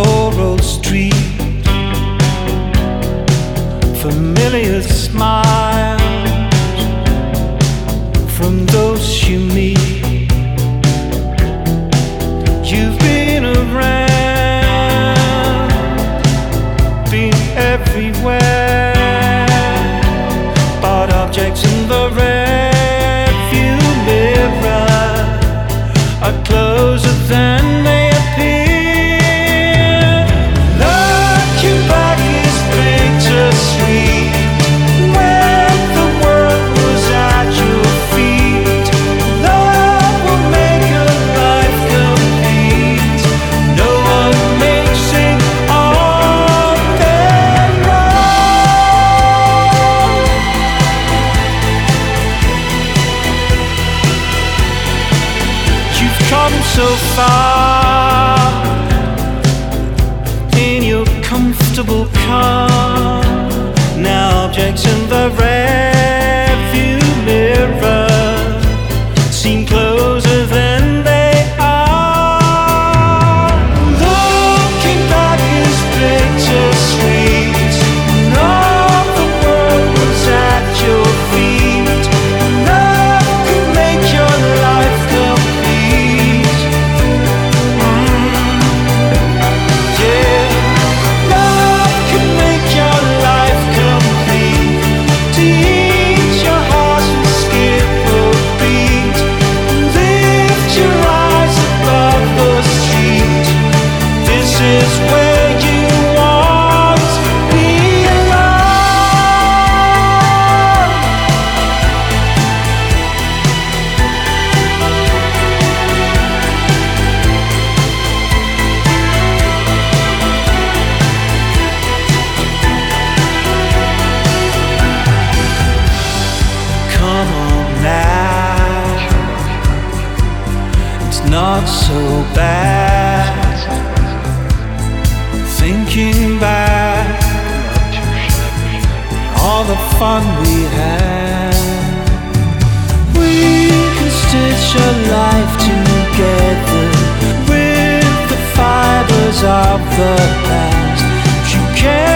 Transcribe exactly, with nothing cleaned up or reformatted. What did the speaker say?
Laurel Street. Familiar smiles from those you meet. You've been around, been everywhere, bought objects in the rearview mirror are closer than they appear. Looking back is bittersweet. When the world was at your feet, love will make your life complete. No one makes it on their own. You've come so far in your comfortable car. Now objects in the rearview mirror seem closer than they are. Looking back is bittersweet. All the world was at your feet. Love could make your life complete. Mm, yeah. Love could make your life complete. Teach your heart to skip a beat. Lift your eyes above the street. This is where you want to belong. Come on now, it's not so bad. Thinking back, all the fun we had. We can stitch a life together with the fibers of the past. If you care